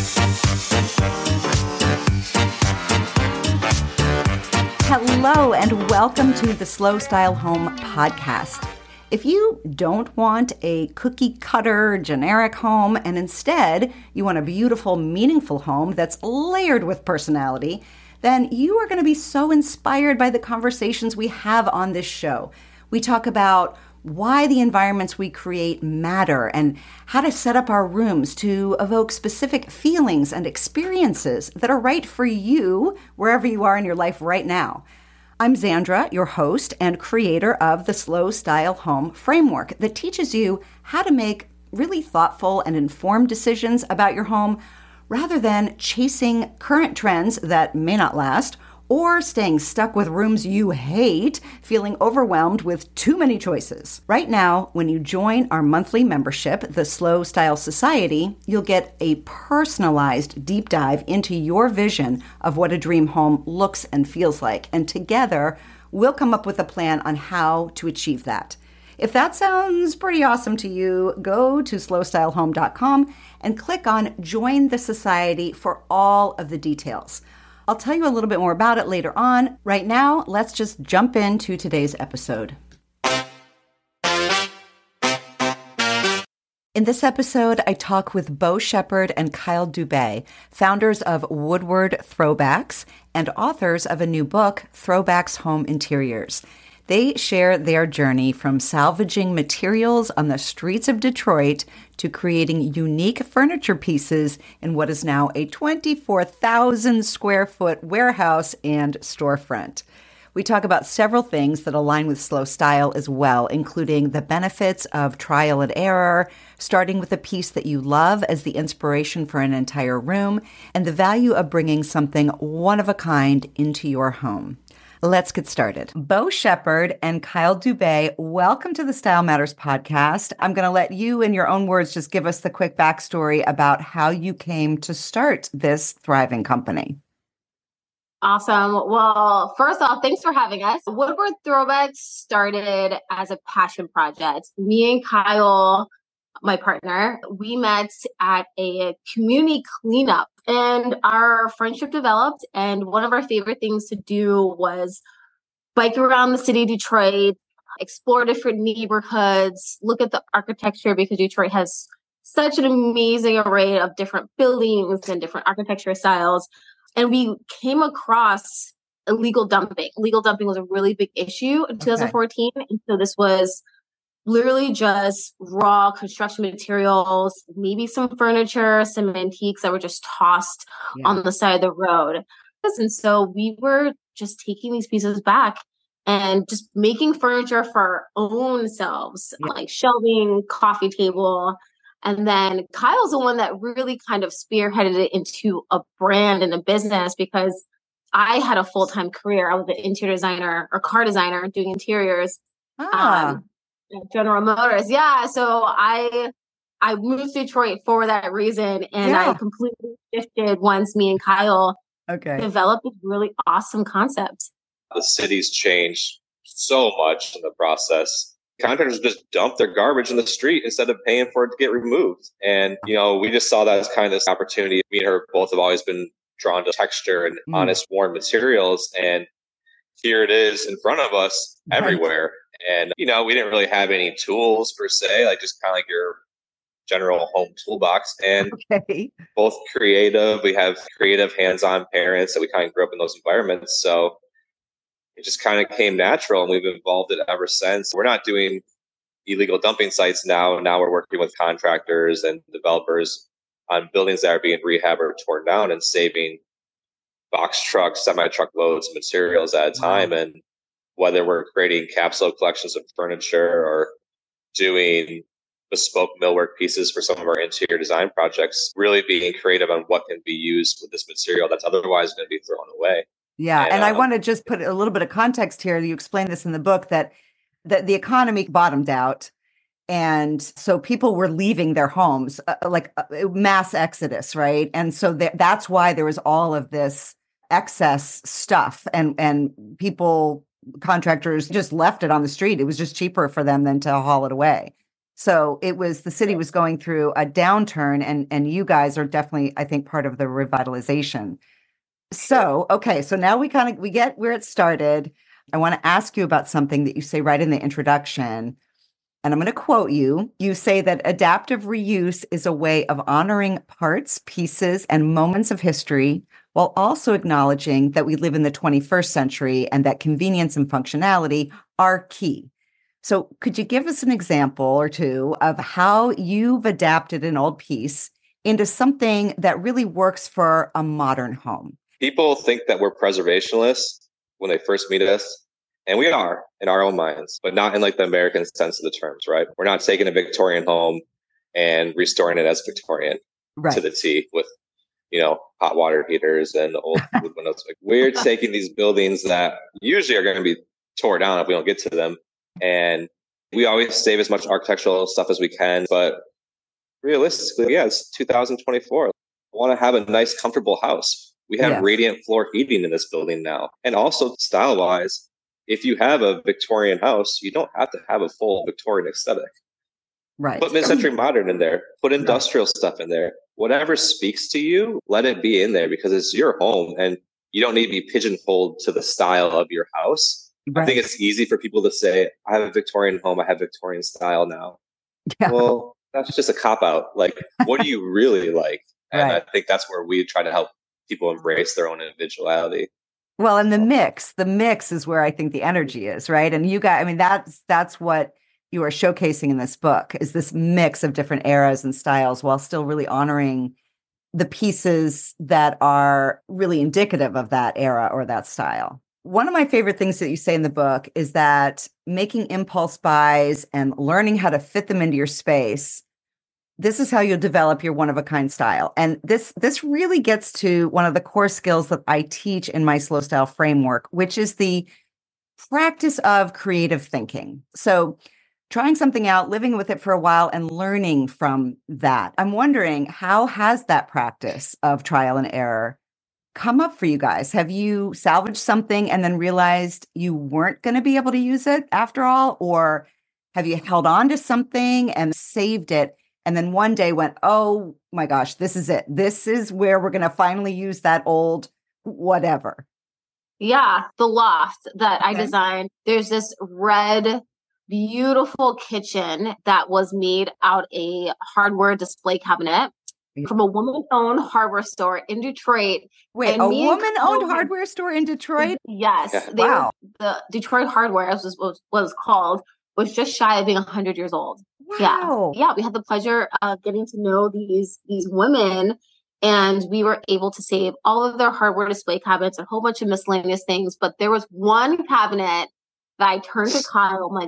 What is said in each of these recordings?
Hello, and welcome to the Slow Style Home podcast. If you don't want a cookie cutter generic home, and instead you want a beautiful, meaningful home that's layered with personality, then you are going to be so inspired by the conversations we have on this show. We talk about why the environments we create matter and how to set up our rooms to evoke specific feelings and experiences that are right for you wherever you are in your life right now. I'm Zandra, your host and creator of the Slow Style Home framework that teaches you how to make really thoughtful and informed decisions about your home rather than chasing current trends that may not last or staying stuck with rooms you hate, feeling overwhelmed with too many choices. Right now, when you join our monthly membership, the Slow Style Society, you'll get a personalized deep dive into your vision of what a dream home looks and feels like. And together, we'll come up with a plan on how to achieve that. If that sounds pretty awesome to you, go to slowstylehome.com and click on Join the Society for all of the details. I'll tell you a little bit more about it later on. Right now, let's just jump into today's episode. In this episode, I talk with Beau Shepherd and Kyle Dubé, founders of Woodward Throwbacks and authors of a new book, Throwbacks Home Interiors. They share their journey from salvaging materials on the streets of Detroit to creating unique furniture pieces in what is now a 24,000 square foot warehouse and storefront. We talk about several things that align with slow style as well, including the benefits of trial and error, starting with a piece that you love as the inspiration for an entire room, and the value of bringing something one of a kind into your home. Let's get started. Beau Shepherd and Kyle Dubé, welcome to the Style Matters podcast. I'm going to let you, in your own words, just give us the quick backstory about how you came to start this thriving company. Awesome. Well, first off, thanks for having us. Woodward Throwbacks started as a passion project. Me and Kyle, my partner, we met at a community cleanup and our friendship developed. And one of our favorite things to do was bike around the city of Detroit, explore different neighborhoods, look at the architecture because Detroit has such an amazing array of different buildings and different architecture styles. And we came across illegal dumping. Illegal dumping was a really big issue in 2014. And so this was literally just raw construction materials, maybe some furniture, some antiques that were just tossed on the side of the road. And so we were just taking these pieces back and just making furniture for our own selves, like shelving, coffee table. And then Kyle's the one that really kind of spearheaded it into a brand and a business because I had a full-time career. I was an interior designer or car designer doing interiors. General Motors. Yeah. So I moved to Detroit for that reason. And I completely shifted once me and Kyle developed this really awesome concept. The city's changed so much in the process. Contractors just dump their garbage in the street instead of paying for it to get removed. And, we just saw that as kind of this opportunity. Me and her both have always been drawn to texture and honest, warm materials. And here it is in front of us everywhere. And, we didn't really have any tools per se, like just kind of like your general home toolbox. And both creative. We have creative, hands-on parents that we kind of grew up in those environments. So it just kind of came natural and we've evolved it ever since. We're not doing illegal dumping sites now. Now we're working with contractors and developers on buildings that are being rehabbed or torn down and saving box trucks, semi-truck loads of materials at a time. And whether we're creating capsule collections of furniture or doing bespoke millwork pieces for some of our interior design projects, really being creative on what can be used with this material that's otherwise going to be thrown away. Yeah. And I want to just put a little bit of context here. You explain this in the book that the economy bottomed out. And so people were leaving their homes, mass exodus, right? And so that's why there was all of this excess stuff and people, contractors just left it on the street. It was just cheaper for them than to haul it away. So the city was going through a downturn, and you guys are definitely, I think, part of the revitalization. So, okay, so now we get where it started. I want to ask you about something that you say right in the introduction. And I'm going to quote you. You say that adaptive reuse is a way of honoring parts, pieces, and moments of history while also acknowledging that we live in the 21st century and that convenience and functionality are key. So could you give us an example or two of how you've adapted an old piece into something that really works for a modern home? People think that we're preservationists when they first meet us. And we are in our own minds, but not in like the American sense of the terms, right? We're not taking a Victorian home and restoring it as Victorian to the T with, hot water heaters and old wood windows. Like, we're taking these buildings that usually are going to be tore down if we don't get to them. And we always save as much architectural stuff as we can. But realistically, it's 2024. I want to have a nice, comfortable house. We have radiant floor heating in this building now. And also style-wise, if you have a Victorian house, you don't have to have a full Victorian aesthetic. Right. Put mid-century modern in there. Put industrial stuff in there. Whatever speaks to you, let it be in there because it's your home and you don't need to be pigeonholed to the style of your house. Right. I think it's easy for people to say, I have a Victorian home. I have Victorian style now. Yeah. Well, that's just a cop-out. Like, what do you really like? And I think that's where we try to help people embrace their own individuality. Well, and the mix is where I think the energy is, right? And you guys, I mean, that's what you are showcasing in this book is this mix of different eras and styles while still really honoring the pieces that are really indicative of that era or that style. One of my favorite things that you say in the book is that making impulse buys and learning how to fit them into your space, this is how you'll develop your one-of-a-kind style. And this really gets to one of the core skills that I teach in my Slow Style framework, which is the practice of creative thinking. So trying something out, living with it for a while, and learning from that. I'm wondering, how has that practice of trial and error come up for you guys? Have you salvaged something and then realized you weren't going to be able to use it after all? Or have you held on to something and saved it and then one day went, oh my gosh, this is it. This is where we're going to finally use that old whatever? Yeah, the loft that I designed. There's this red, beautiful kitchen that was made out a hardware display cabinet from a woman-owned hardware store in Detroit. Wait, a woman-owned hardware store in Detroit? Yes. Wow. The Detroit Hardware, as was called, was just shy of being 100 years old. Wow. Yeah. We had the pleasure of getting to know these women, and we were able to save all of their hardware display cabinets, a whole bunch of miscellaneous things. But there was one cabinet that I turned to Kyle. I'm like,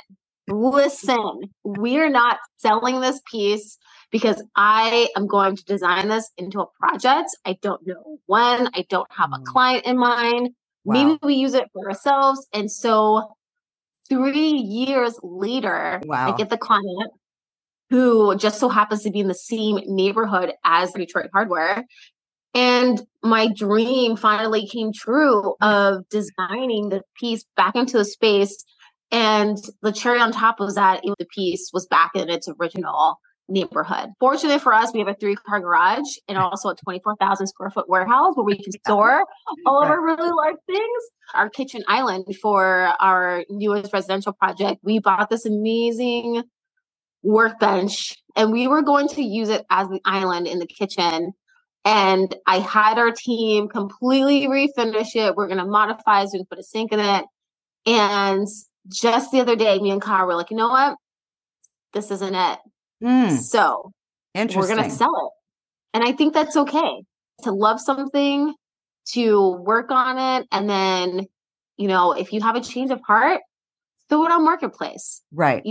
listen, we are not selling this piece because I am going to design this into a project. I don't know when. I don't have a client in mind. Wow. Maybe we use it for ourselves. And so 3 years later, I get the client who just so happens to be in the same neighborhood as Detroit Hardware. And my dream finally came true of designing the piece back into the space. And the cherry on top was that the piece was back in its original neighborhood. Fortunately for us, we have a 3-car garage and also a 24,000 square foot warehouse where we can store all of our really large things. Our kitchen island for our newest residential project, we bought this amazing workbench and we were going to use it as the island in the kitchen. And I had our team completely refinish it. We're going to modify it so we can put a sink in it. And just the other day, me and Kyle were like, you know what? This isn't it. So we're going to sell it. And I think that's okay to love something, to work on it. And then, if you have a change of heart, throw it on Marketplace. Right.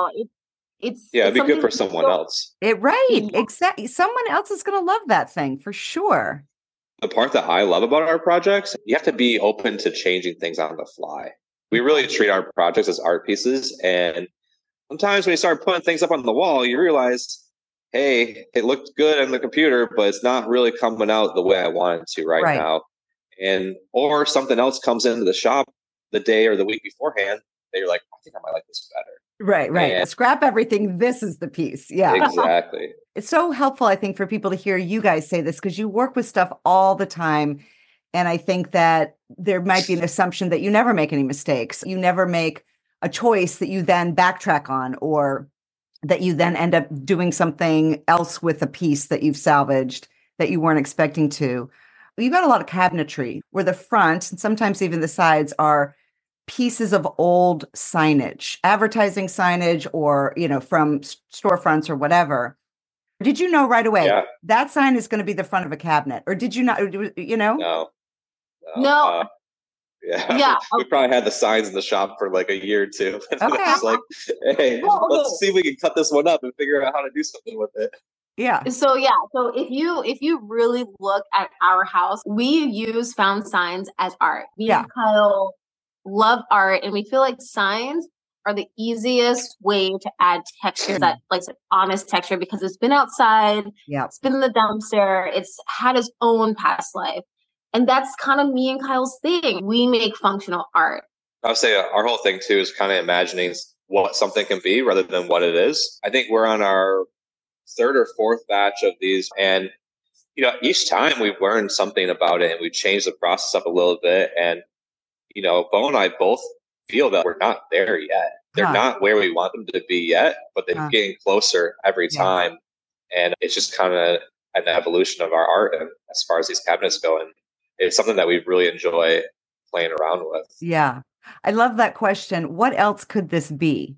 It'd be good for someone else. Exactly. Someone else is going to love that thing for sure. The part that I love about our projects, you have to be open to changing things on the fly. We really treat our projects as art pieces. And sometimes when you start putting things up on the wall, you realize, hey, it looked good on the computer, but it's not really coming out the way I want it to right now. Or something else comes into the shop the day or the week beforehand that you're like, I think I might like this better. Right, right. And Scrap everything. This is the piece. Yeah. exactly. It's so helpful, I think, for people to hear you guys say this because you work with stuff all the time. And I think that there might be an assumption that you never make any mistakes. You never make a choice that you then backtrack on, or that you then end up doing something else with a piece that you've salvaged that you weren't expecting to. You've got a lot of cabinetry where the front and sometimes even the sides are pieces of old signage, advertising signage, or, from storefronts or whatever. Did you know right away that sign is going to be the front of a cabinet? Or did you not, No. No. Yeah. We probably had the signs in the shop for like a year or two. Okay. It's like, hey, let's see if we can cut this one up and figure out how to do something with it. Yeah. So if you really look at our house, we use found signs as art. Me and Kyle love art, and we feel like signs are the easiest way to add texture, that like honest texture, because it's been outside, it's been in the dumpster, it's had its own past life. And that's kind of me and Kyle's thing. We make functional art. I would say our whole thing too is kind of imagining what something can be rather than what it is. I think we're on our third or fourth batch of these, and each time we've learned something about it and we changed the process up a little bit. And Bo and I both feel that we're not there yet. They're not where we want them to be yet, but they're getting closer every time. And it's just kind of an evolution of our art. And as far as these cabinets go, and it's something that we really enjoy playing around with. Yeah. I love that question. What else could this be?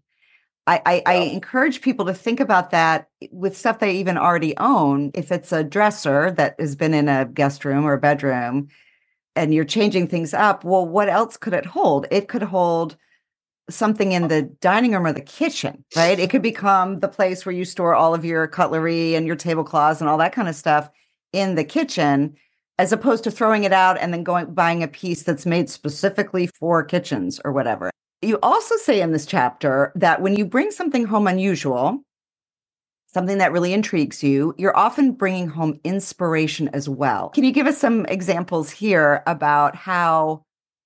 I encourage people to think about that with stuff they even already own. If it's a dresser that has been in a guest room or a bedroom and you're changing things up, well, what else could it hold? It could hold something in the dining room or the kitchen, right? It could become the place where you store all of your cutlery and your tablecloths and all that kind of stuff in the kitchen, as opposed to throwing it out and then buying a piece that's made specifically for kitchens or whatever. You also say in this chapter that when you bring something home unusual, something that really intrigues you, you're often bringing home inspiration as well. Can you give us some examples here about how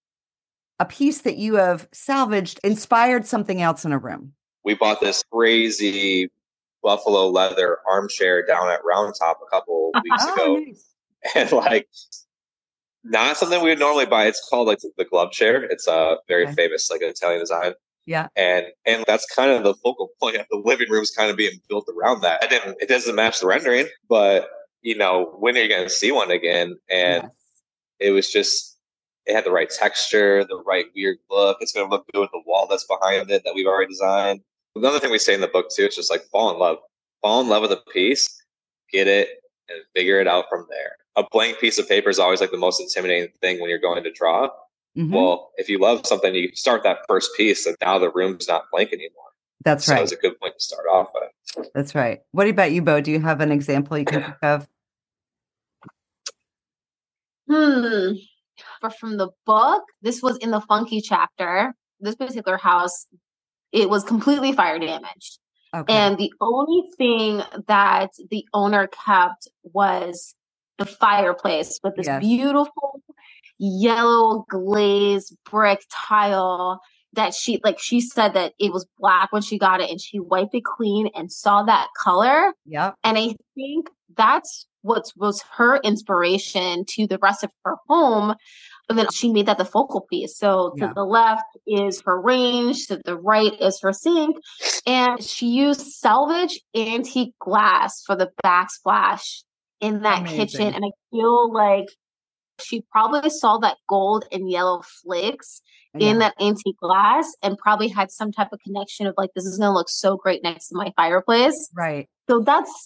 a piece that you have salvaged inspired something else in a room? We bought this crazy buffalo leather armchair down at Round Top a couple weeks ago. Nice. And not something we would normally buy. It's called the glove chair. It's a very famous Italian design. Yeah. And that's kind of the focal point of the living room, is kind of being built around that. It doesn't match the rendering, but when are you going to see one again? And it was just, it had the right texture, the right weird look. It's going to look good with the wall that's behind it that we've already designed. Another thing we say in the book too, is just fall in love with a piece, get it, and figure it out from there. A blank piece of paper is always the most intimidating thing when you're going to draw. Mm-hmm. Well, if you love something, you start that first piece, and now the room's not blank anymore. That's right. So it's a good point to start off with. That's right. What about you, Bo? Do you have an example you can think of? But from the book, this was in the funky chapter. This particular house, it was completely fire damaged. Okay. And the only thing that the owner kept was the fireplace with this beautiful yellow glazed brick tile that she said that it was black when she got it, and she wiped it clean and saw that color. Yeah. And I think that's what was her inspiration to the rest of her home. And then she made that the focal piece. So to the left is her range, to the right is her sink. And she used salvage antique glass for the backsplash in that kitchen. And I feel like she probably saw that gold and yellow flakes in that antique glass and probably had some type of connection of this is going to look so great next to my fireplace. Right. So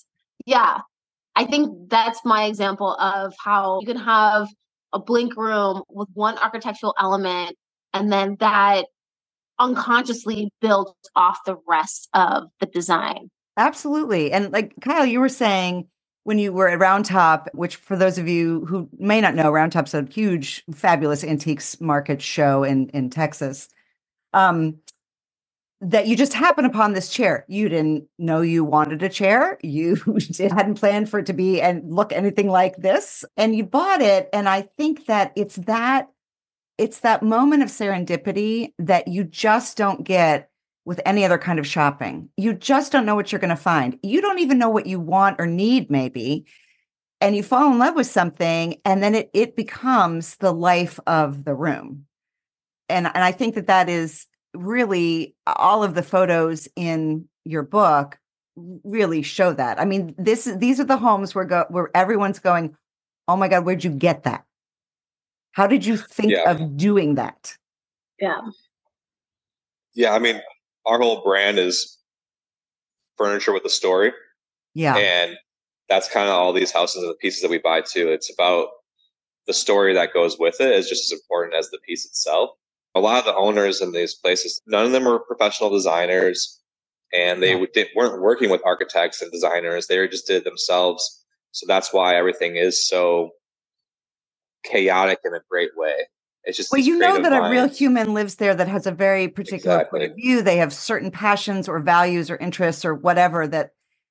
I think that's my example of how you can have a blank room with one architectural element, and then that unconsciously built off the rest of the design. Absolutely. And Kyle, you were saying when you were at Round Top, which for those of you who may not know, Round Top's a huge, fabulous antiques market show in Texas, that you just happened upon this chair. You didn't know you wanted a chair. You hadn't planned for it to be and look anything like this. And you bought it. And I think that it's that moment of serendipity that you just don't get with any other kind of shopping. You just don't know what you're going to find. You don't even know what you want or need, maybe. And you fall in love with something, and then it becomes the life of the room. And I think that is really, all of the photos in your book really show that. I mean, these are the homes where everyone's going, oh my God, where'd you get that? How did you think of doing that? Yeah. Yeah. I mean, our whole brand is furniture with a story. Yeah. And that's kind of all these houses and the pieces that we buy too. It's about the story that goes with it is just as important as the piece itself. A lot of the owners in these places, none of them are professional designers, and they weren't working with architects and designers. They just did it themselves. So that's why everything is so chaotic in a great way. It's just, well, you know that a real human lives there that has a very particular point of view. They have certain passions or values or interests or whatever that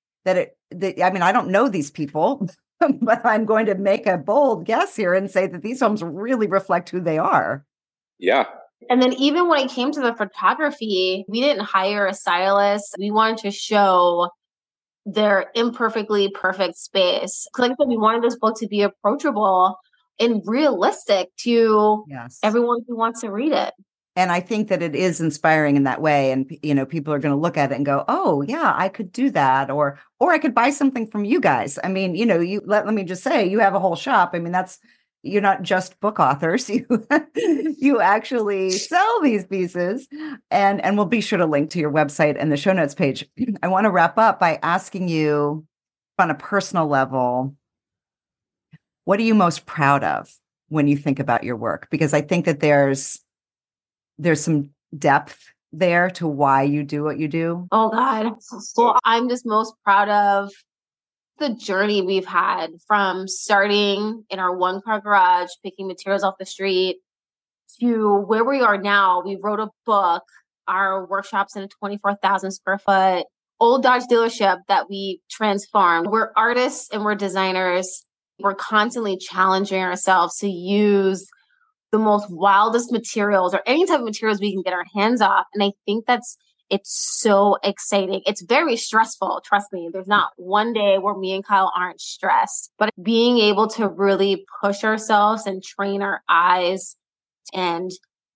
I mean, I don't know these people, but I'm going to make a bold guess here and say that these homes really reflect who they are. Yeah. And then even when it came to the photography, we didn't hire a stylist. We wanted to show their imperfectly perfect space. Like I said, we wanted this book to be approachable and realistic to everyone who wants to read it. And I think that it is inspiring in that way. And, people are going to look at it and go, oh, yeah, I could do that. Or I could buy something from you guys. I mean, let me just say, you have a whole shop. I mean, you're not just book authors. You actually sell these pieces. And we'll be sure to link to your website and the show notes page. I want to wrap up by asking you on a personal level, what are you most proud of when you think about your work? Because I think that there's some depth there to why you do what you do. Oh God. Well, I'm just most proud of the journey we've had from starting in our 1-car garage, picking materials off the street, to where we are now. We wrote a book. Our workshop's in a 24,000 square foot old Dodge dealership that we transformed. We're artists and we're designers. We're constantly challenging ourselves to use the most wildest materials or any type of materials we can get our hands off. And I think it's so exciting. It's very stressful. Trust me, there's not one day where me and Kyle aren't stressed, but being able to really push ourselves and train our eyes. And,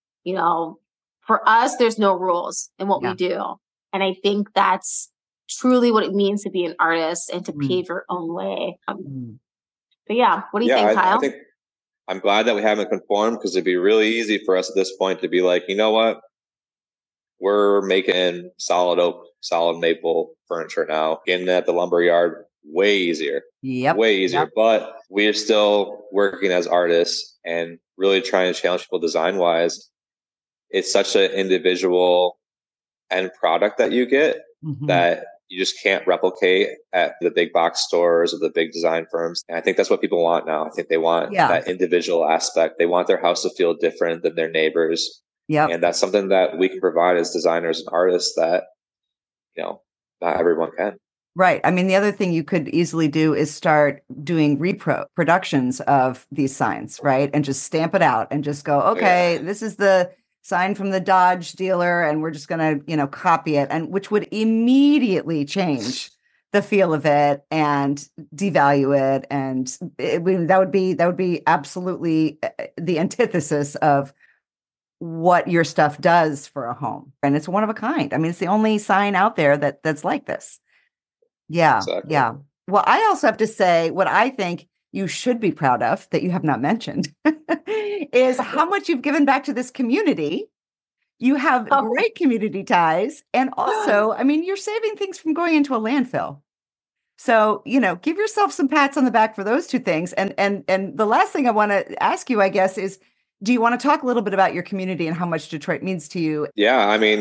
for us, there's no rules in what we do. And I think that's truly what it means to be an artist and to pave your own way. But yeah, what do you think, Kyle? I think I'm glad that we haven't conformed, because it'd be really easy for us at this point to be like, you know what? We're making solid oak, solid maple furniture now. Getting at the lumber yard, way easier. Yep. Way easier. Yep. But we are still working as artists and really trying to challenge people design wise. It's such an individual end product that you get that you just can't replicate at the big box stores or the big design firms. And I think that's what people want now. I think they want that individual aspect. They want their house to feel different than their neighbors. Yeah. And that's something that we can provide as designers and artists that, not everyone can. Right. I mean, the other thing you could easily do is start doing reproductions of these signs, right? And just stamp it out and just go, okay, this is the sign from the Dodge dealer, and we're just going to, copy it, and which would immediately change the feel of it and devalue it. And that would be absolutely the antithesis of what your stuff does for a home. And it's one of a kind. I mean, it's the only sign out there that's like this. Yeah. Exactly. Yeah. Well, I also have to say what I think you should be proud of that you have not mentioned is how much you've given back to this community. You have great community ties. And also, I mean, you're saving things from going into a landfill. So, give yourself some pats on the back for those two things. And the last thing I want to ask you, I guess, is, do you want to talk a little bit about your community and how much Detroit means to you? Yeah. I mean,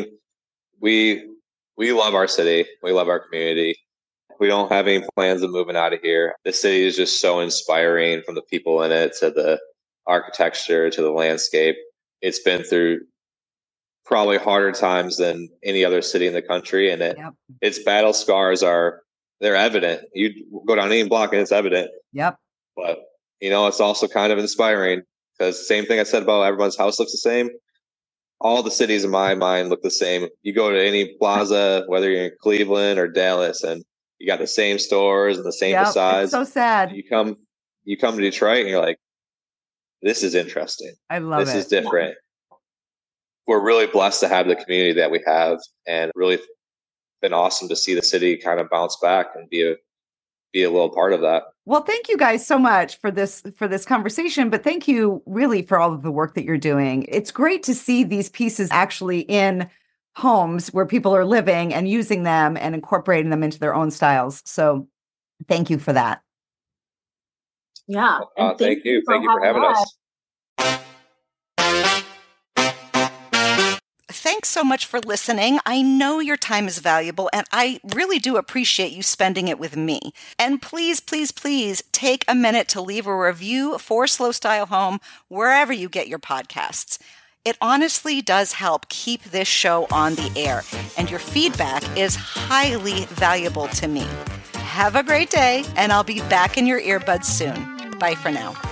we love our city. We love our community. We don't have any plans of moving out of here. The city is just so inspiring, from the people in it to the architecture to the landscape. It's been through probably harder times than any other city in the country. And its battle scars they're evident. You go down any block and it's evident. Yep. But, it's also kind of inspiring, because same thing I said about everyone's house looks the same. all the cities in my mind look the same. You go to any plaza, whether you're in Cleveland or Dallas, and you got the same stores and the same facades. It's so sad. You come to Detroit and you're like, this is interesting. I love this is different. We're really blessed to have the community that we have, and really been awesome to see the city kind of bounce back and be a little part of that. Well, thank you guys so much for this conversation, but thank you really for all of the work that you're doing. It's great to see these pieces actually in homes where people are living and using them and incorporating them into their own styles. So thank you for that. Yeah. Thank you. Thank you for having us. Thanks so much for listening. I know your time is valuable, and I really do appreciate you spending it with me. And please, please, please take a minute to leave a review for Slow Style Home wherever you get your podcasts. It honestly does help keep this show on the air, and your feedback is highly valuable to me. Have a great day, and I'll be back in your earbuds soon. Bye for now.